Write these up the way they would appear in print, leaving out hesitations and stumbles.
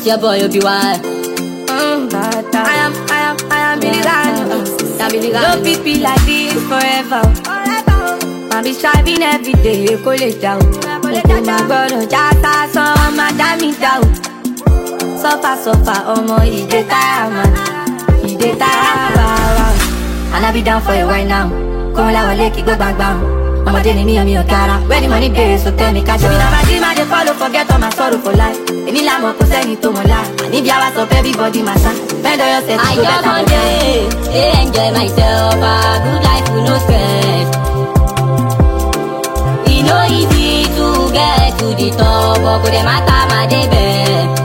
your boy, you be wild. I am Billy Gano. No people like this forever. I be striving every day, college down. Oh my God, just as some madam down. Suffer, he dey tire man. He dey tire, and I be down for a while now. Come la wale ki go bang bang. I'ma dey me and me cara. Where the money dey, so tell me catch me. Now my dream I dey follow, forget all my sorrow for life. Emi la mo ko seni to mo la. And if you have up everybody matter. Bend on yourself, I so just better one day, enjoy myself, a good life with no stress. It no easy to get to the top, but could matter my day best.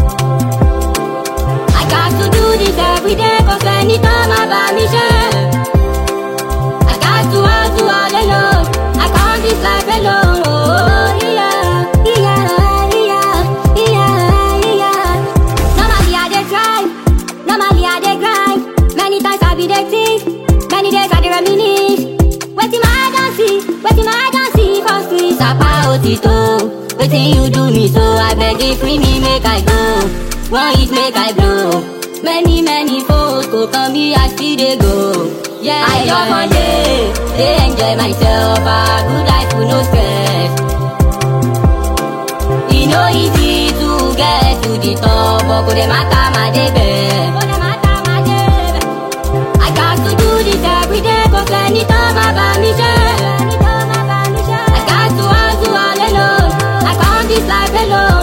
I got to do this every day, cause anytime I buy me share. I got to hustle all alone, I can't this life alone. Oh, yeah, yeah, yeah, yeah, yeah. Normally I dey try, normally I dey grind. Many times I be dey think, many days I dey reminisce. Wetin my eye don see for street. Sapa Otito, wetin you do me so? I beg you free me, make I go. One hit make I blow. Many folks go come me, I still dey go. Yeah, I just one day enjoy myself, a good life with no stress. It no easy to get to the top, but could matter my day best. I got to do this every day, cause anytime I buy me share. I got to hustle all alone, I can't this life alone.